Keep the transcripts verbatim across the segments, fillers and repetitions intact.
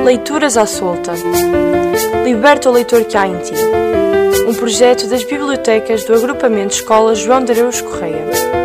Leituras à Solta. Liberta o leitor que há em ti. Um projeto das bibliotecas do Agrupamento Escola João de Araújo Correia.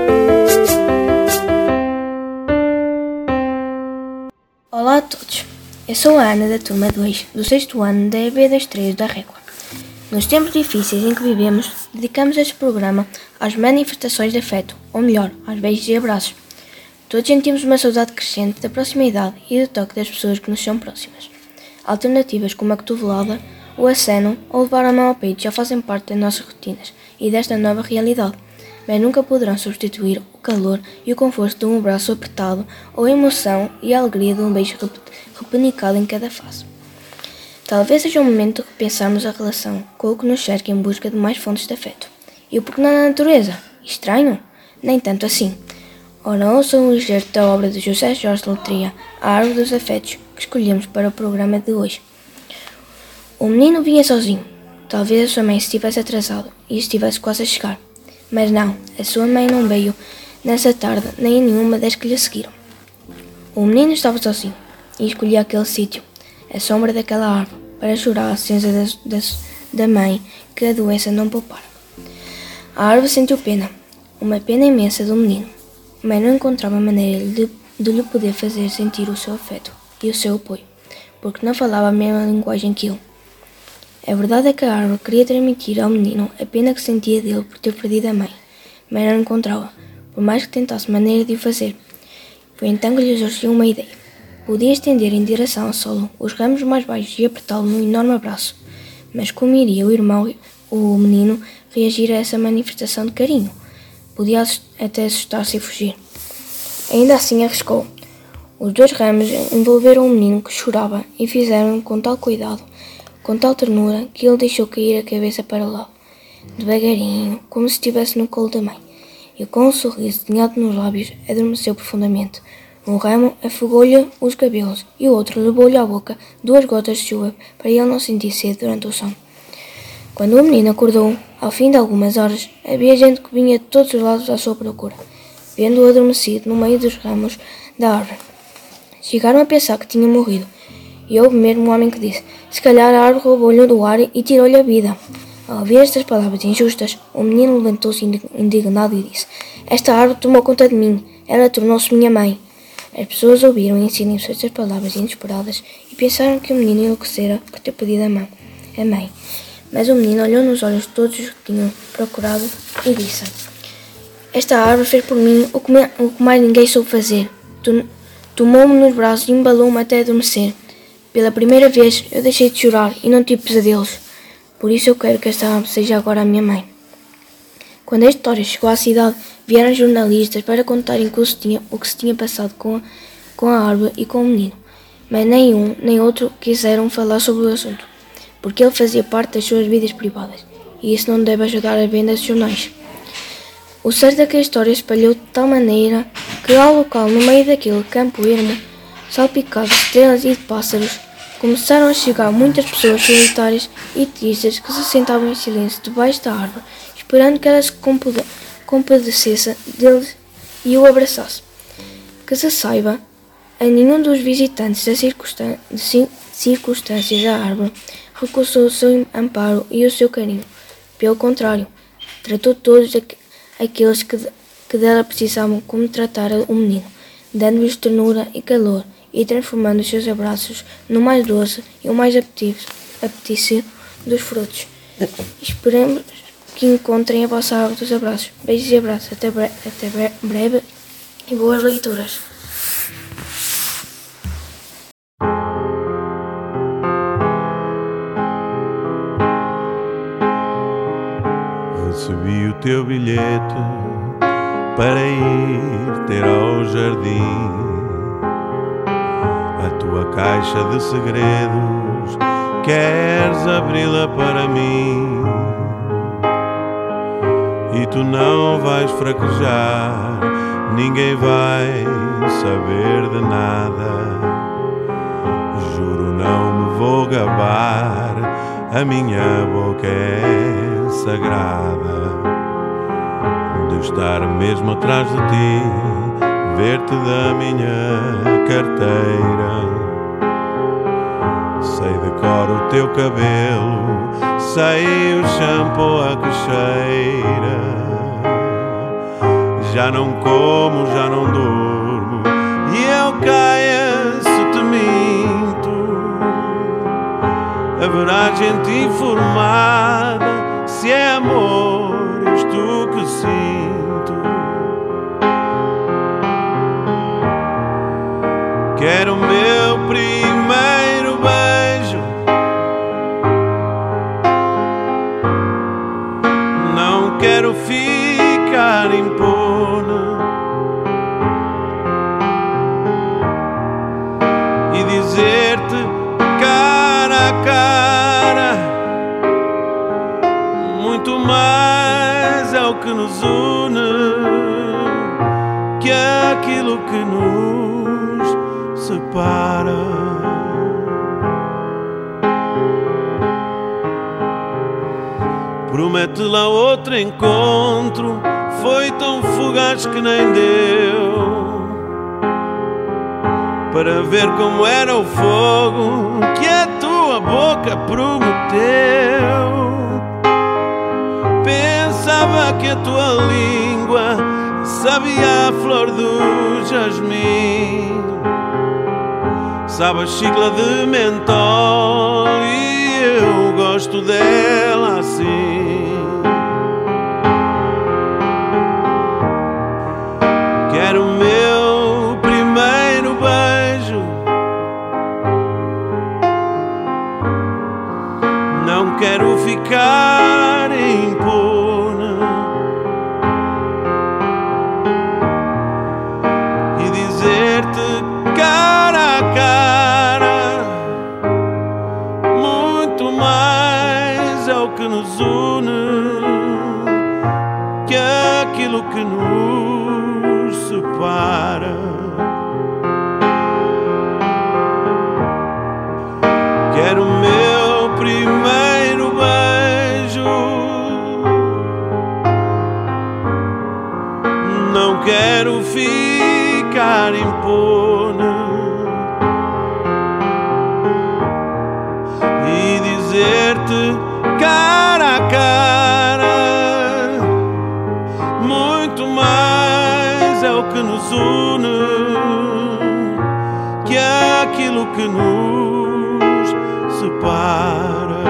Olá a todos. Eu sou a Ana da turma dois, do sexto ano da E B das três da Régua. Nos tempos difíceis em que vivemos, dedicamos este programa às manifestações de afeto, ou melhor, aos beijos e abraços. Todos sentimos uma saudade crescente da proximidade e do toque das pessoas que nos são próximas. Alternativas como a cotovelada, o aceno ou levar a mão ao peito já fazem parte das nossas rotinas e desta nova realidade, mas nunca poderão substituir o calor e o conforto de um abraço apertado ou a emoção e a alegria de um beijo repenicado em cada face. Talvez seja o momento de repensarmos a relação com o que nos cerca em busca de mais fontes de afeto. E o porquê na natureza? Estranho? Nem tanto assim. Ora, ouça um excerto da obra de José Jorge de Letria, A Árvore dos Afetos, que escolhemos para o programa de hoje. O menino vinha sozinho. Talvez a sua mãe estivesse atrasado e estivesse quase a chegar. Mas não, a sua mãe não veio nessa tarde nem em nenhuma das que lhe seguiram. O menino estava sozinho e escolhia aquele sítio, a sombra daquela árvore, para chorar a ausência da, da, da mãe que a doença não poupara. A árvore sentiu pena, uma pena imensa do menino, mas não encontrava maneira de, de lhe poder fazer sentir o seu afeto e o seu apoio, porque não falava a mesma linguagem que ele. A verdade é que a árvore queria transmitir ao menino a pena que sentia dele por ter perdido a mãe, mas não encontrava, por mais que tentasse maneira de o fazer. Foi então que lhe surgiu uma ideia. Podia estender em direção ao solo os ramos mais baixos e apertá-lo num enorme abraço, mas como iria o irmão, o menino, reagir a essa manifestação de carinho? Podia até assustar-se e fugir. Ainda assim arriscou. Os dois ramos envolveram o menino que chorava e fizeram com tal cuidado, com tal ternura, que ele deixou cair a cabeça para o lado, devagarinho, como se estivesse no colo da mãe, e com um sorriso desenhado nos lábios, adormeceu profundamente. Um ramo afogou-lhe os cabelos e o outro levou-lhe à boca duas gotas de chuva para ele não sentir sede durante o sono. Quando o menino acordou, ao fim de algumas horas, havia gente que vinha de todos os lados à sua procura, vendo-o adormecido no meio dos ramos da árvore. Chegaram a pensar que tinha morrido, e houve mesmo um homem que disse: se calhar a árvore roubou-lhe do ar e tirou-lhe a vida. Ao ouvir estas palavras injustas, o menino levantou-se indignado e disse: esta árvore tomou conta de mim, ela tornou-se minha mãe. As pessoas ouviram em silêncio estas palavras inesperadas e pensaram que o menino enlouquecera por ter perdido a mãe. A mãe. Mas o menino olhou nos olhos de todos os que tinham procurado e disse: esta árvore fez por mim o que, me, o que mais ninguém soube fazer. Tomou-me nos braços e embalou-me até adormecer. Pela primeira vez eu deixei de chorar e não tive pesadelos. Por isso eu quero que esta árvore seja agora a minha mãe. Quando a história chegou à cidade, vieram jornalistas para contarem o que se tinha, o que se tinha passado com a, com a árvore e com o menino. Mas nem um nem outro quiseram falar sobre o assunto, porque ele fazia parte das suas vidas privadas, e isso não deve ajudar a venda dos jornais. O certo é que a história espalhou de tal maneira que ao local, no meio daquele campo ermo, salpicado de estrelas e de pássaros, começaram a chegar muitas pessoas solitárias e tristes que se sentavam em silêncio debaixo da árvore, esperando que ela se compadecesse deles e o abraçasse. Que se saiba, a nenhum dos visitantes das circunstan- circunstâncias da árvore recusou o seu amparo e o seu carinho. Pelo contrário, tratou todos aqu- aqueles que, de- que dela precisavam como tratara o menino, dando-lhes ternura e calor e transformando os seus abraços no mais doce e o mais apetecível dos frutos. Esperemos que encontrem a vossa árvore dos abraços. Beijos e abraços. Até, bre- até bre- breve e boas leituras. Recebi o teu bilhete para ir ter ao jardim. A tua caixa de segredos, queres abri-la para mim? E tu não vais fraquejar, ninguém vai saber de nada. Juro, não me vou gabar, a minha boca é sagrada. De estar mesmo atrás de ti, ver-te da minha carteira. decoro o teu cabelo, sei o shampoo a que cheira. Já não como, já não durmo, e eu caia se te minto. Haverá gente informada se é amor isto que sinto. Quero o meu primeiro beijo, não quero ficar impune e dizer-te cara a cara, muito mais é o que nos une que aquilo que nos separa. Promete lá outro encontro, foi tão fugaz que nem deu para ver como era o fogo que a tua boca prometeu. Pensava que a tua língua sabia a flor do jasmim, sabe a chicla de mentol, e eu gosto dela assim. Quero o meu primeiro beijo, não quero ficar impune e dizer-te cara a cara, muito mais é o que nos une que aquilo que nos separa. Quero o meu primeiro beijo, não quero ficar impune e dizer-te cara a cara, muito mais é o que nos une que aquilo que nos separa.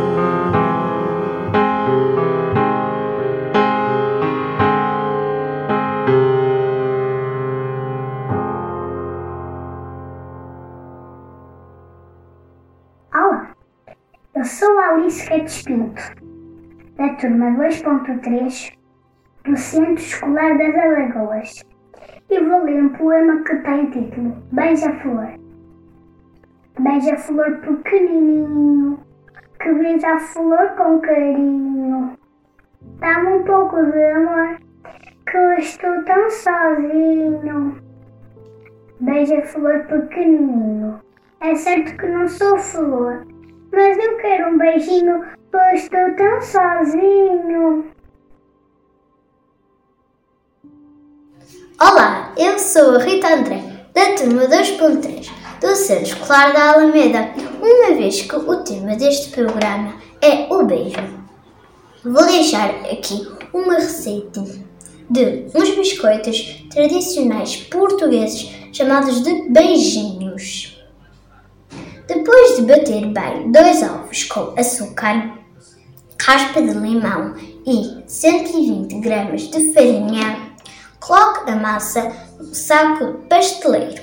Olá, eu sou a Alice Redes Pinto, da turma dois ponto três do Centro Escolar das Alagoas, e vou ler um poema que tem título Beija-Flor. Beija-flor pequenininho, que beija a flor com carinho. Dá-me um pouco de amor, que eu estou tão sozinho. Beija-flor pequenininho, é certo que não sou flor, mas eu quero um beijinho, pois estou tão sozinho. Olá, eu sou a Rita André, da turma dois ponto três do Centro Escolar da Alameda, uma vez que o tema deste programa é o beijo. Vou deixar aqui uma receita de uns biscoitos tradicionais portugueses chamados de beijinhos. Depois de bater bem dois ovos com açúcar, raspa de limão e cento e vinte gramas de farinha, coloque a massa no saco pasteleiro.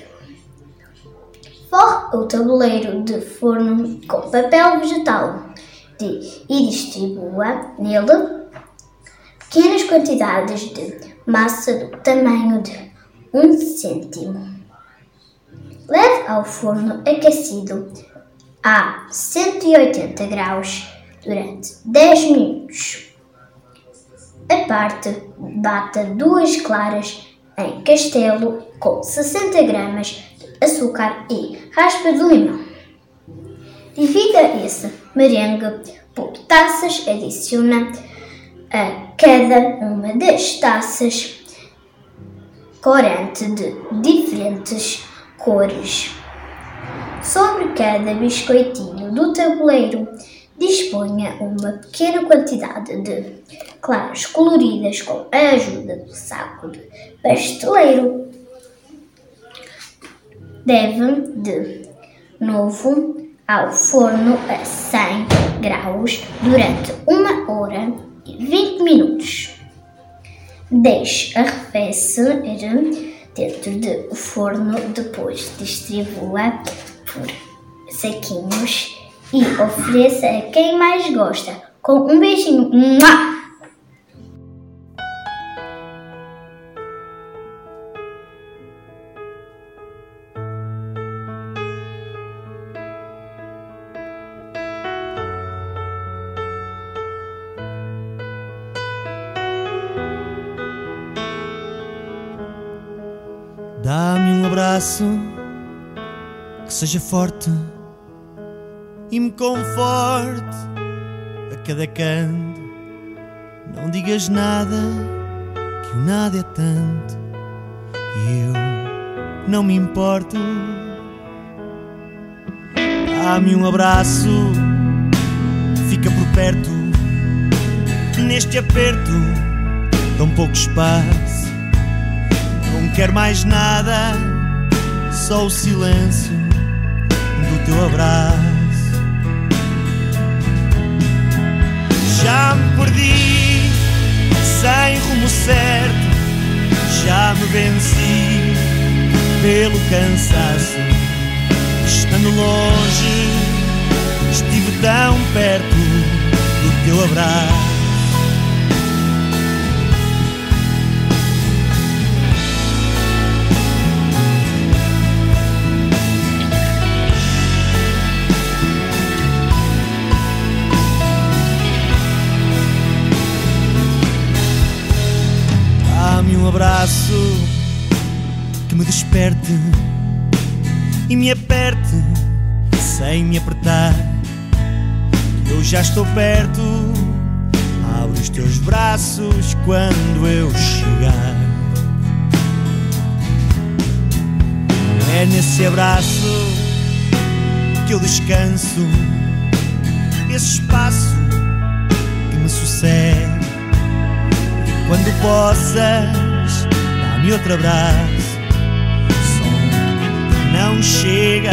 Forre o tabuleiro de forno com papel vegetal de, e distribua nele pequenas quantidades de massa do tamanho de um cêntimo. Leve ao forno aquecido a cento e oitenta graus durante dez minutos. A parte, bata duas claras em castelo com sessenta gramas de açúcar e raspa de limão. Divida esse merengue por taças, adiciona a cada uma das taças corante de diferentes cores. Sobre cada biscoitinho do tabuleiro, disponha uma pequena quantidade de claras coloridas com a ajuda do saco de pasteleiro. Deve de novo ao forno a cem graus durante uma hora e vinte minutos. Deixe arrefecer dentro do forno, depois distribua por saquinhos e ofereça a quem mais gosta, com um beijinho. Mua! Dá-me um abraço que seja forte e me conforte a cada canto. Não digas nada, que o nada é tanto, e eu não me importo. Dá-me um abraço, fica por perto, neste aperto, tão pouco espaço. Não quero mais nada, só o silêncio do teu abraço. Já me perdi, sem rumo certo, já me venci pelo cansaço. Estando longe, estive tão perto do teu abraço. Dá-me um abraço que me desperte e me aperte sem me apertar. Eu já estou perto, abre os teus braços quando eu chegar. É nesse abraço que eu descanso, esse espaço que me sucede. Quando possas, dá-me outro abraço, som não chega.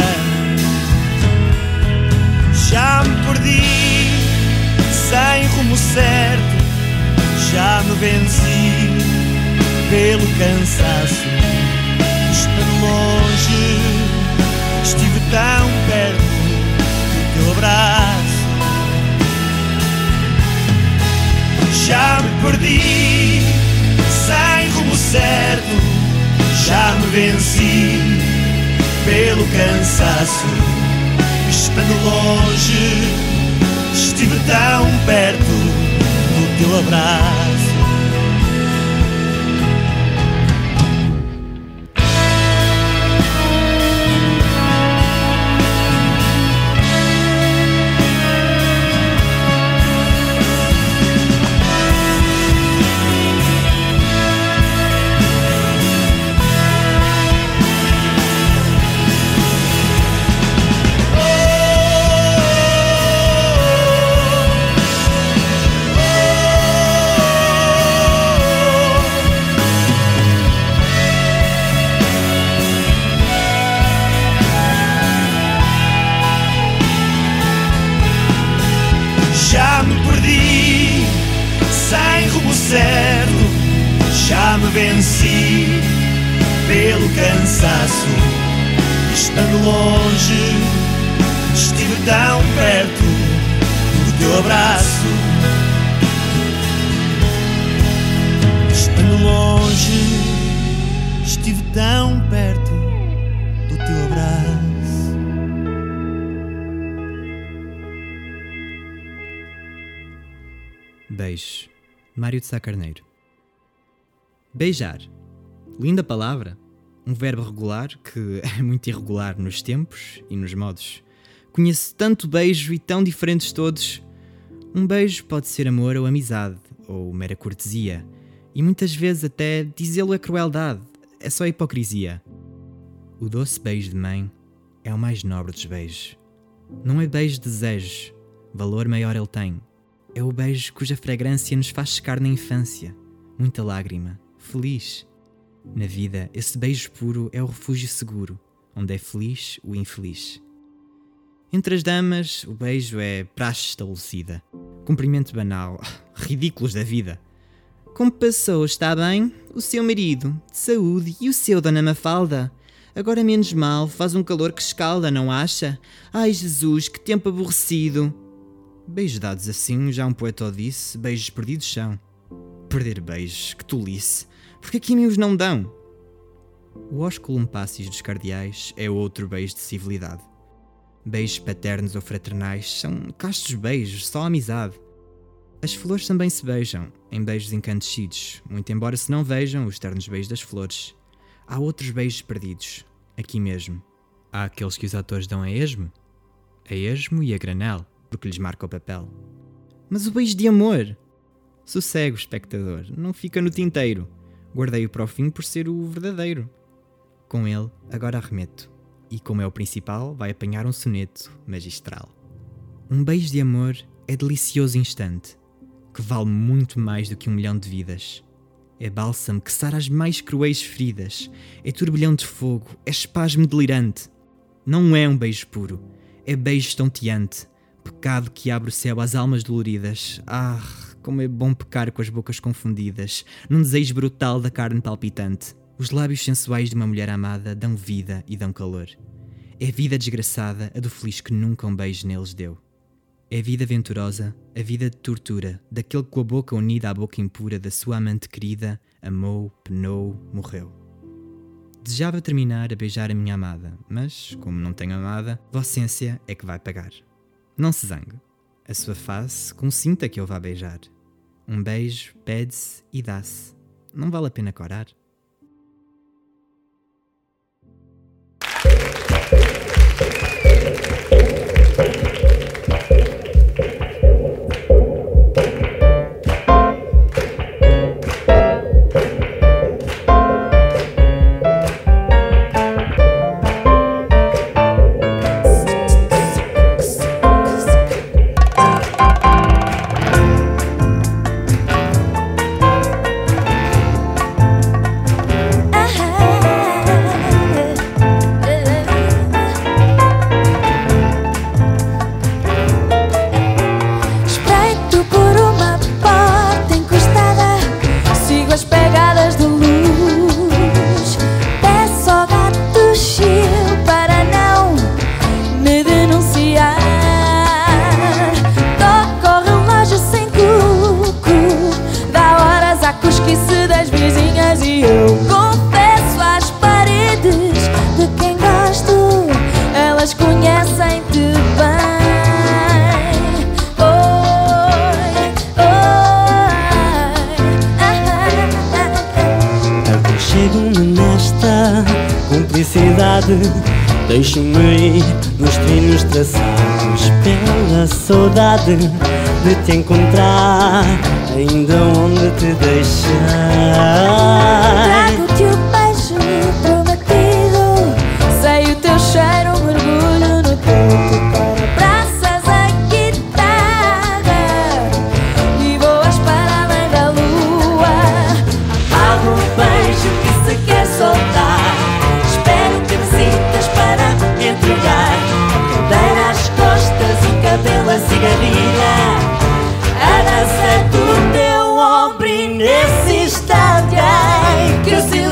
Já me perdi, sem rumo certo, já me venci pelo cansaço. Estando longe, estive tão perto do teu abraço. Já me perdi, sem rumo certo, já me venci pelo cansaço. Estando longe, estive tão perto do teu abraço. Já me perdi, sem rumo certo, já me venci pelo cansaço. Estando longe, estive tão perto do teu abraço. Estando longe, estive tão perto do teu abraço. Beijo. Mário de Sá Carneiro. Beijar. Linda palavra. Um verbo regular que é muito irregular nos tempos e nos modos. Conheço tanto beijo e tão diferentes todos. Um beijo pode ser amor ou amizade, ou mera cortesia. E muitas vezes até dizê-lo é crueldade, é só hipocrisia. O doce beijo de mãe é o mais nobre dos beijos. Não é beijo de desejos, valor maior ele tem. É o beijo cuja fragrância nos faz secar na infância, muita lágrima, feliz. Na vida, esse beijo puro é o refúgio seguro, onde é feliz o infeliz. Entre as damas, o beijo é praxe estabelecida, cumprimento banal, ridículos da vida. Como passou, está bem? O seu marido, de saúde, e o seu, dona Mafalda? Agora menos mal, faz um calor que escalda, não acha? Ai Jesus, que tempo aborrecido! Beijos dados assim, já um poeta o disse, beijos perdidos são. Perder beijos, que tolice, porque aqui me os não dão. O ósculum passis dos cardeais é outro beijo de civilidade. Beijos paternos ou fraternais são castos beijos, só amizade. As flores também se beijam, em beijos incandescidos, muito embora se não vejam os ternos beijos das flores. Há outros beijos perdidos, aqui mesmo. Há aqueles que os atores dão a esmo, a esmo e a granel, porque lhes marca o papel. Mas o beijo de amor? Sossego, espectador, não fica no tinteiro. Guardei-o para o fim por ser o verdadeiro. Com ele, agora arremeto. E como é o principal, vai apanhar um soneto magistral. Um beijo de amor é delicioso instante, que vale muito mais do que um milhão de vidas. É bálsamo que sara as mais cruéis feridas. É turbilhão de fogo, é espasmo delirante. Não é um beijo puro, é beijo estonteante. Pecado que abre o céu às almas doloridas. Ah, como é bom pecar com as bocas confundidas, num desejo brutal da carne palpitante. Os lábios sensuais de uma mulher amada dão vida e dão calor. É vida desgraçada a do feliz que nunca um beijo neles deu. É vida venturosa, a vida de tortura, daquele que com a boca unida à boca impura da sua amante querida, amou, penou, morreu. Desejava terminar a beijar a minha amada, mas, como não tenho amada, vocência é que vai pagar. Não se zangue, a sua face consinta que eu vá beijar. Um beijo pede-se e dá-se, não vale a pena corar. Deixo-me ir nos trilhos traçados pela saudade de te encontrar, ainda onde te deixar. Trago-te o beijo prometido, sei o teu cheiro, um mergulho no teu tocar. Abraças a guitarra e voas para além da lua. Apago o beijo que se quer soltar, espero que visitas para me entregar. Cadeira às costas, o cabelo a cigarrilha, a dança do teu ombro, e nesse instante ai, que o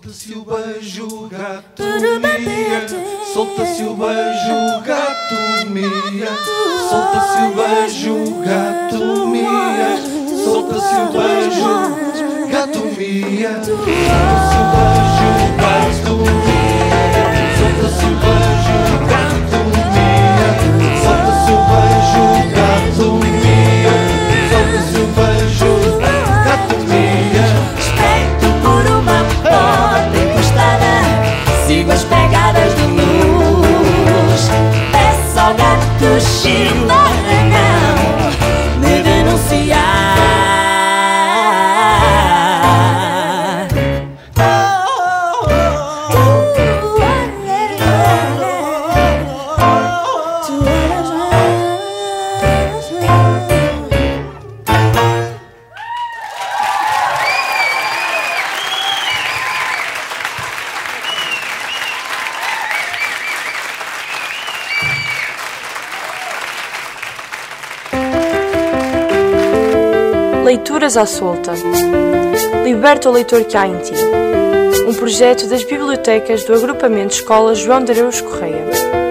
Solta-se o beijo, o gato mia. Solta-se o beijo, o gato mia. Solta-se o beijo, o gato mia. Solta-se o beijo, gato mia. Solta-se o beijo, gato mia. Solta-se o beijo, gato mia. Solta-se o beijo, gato mia. Solta-se o beijo, gato mia. Respeito por uma porta encostada, sigo as pegadas de luz. Peço ao gato Chila não me denunciar. Leituras à solta. Liberta o leitor que há em ti. Um projeto das bibliotecas do Agrupamento Escola João de Areus Correia.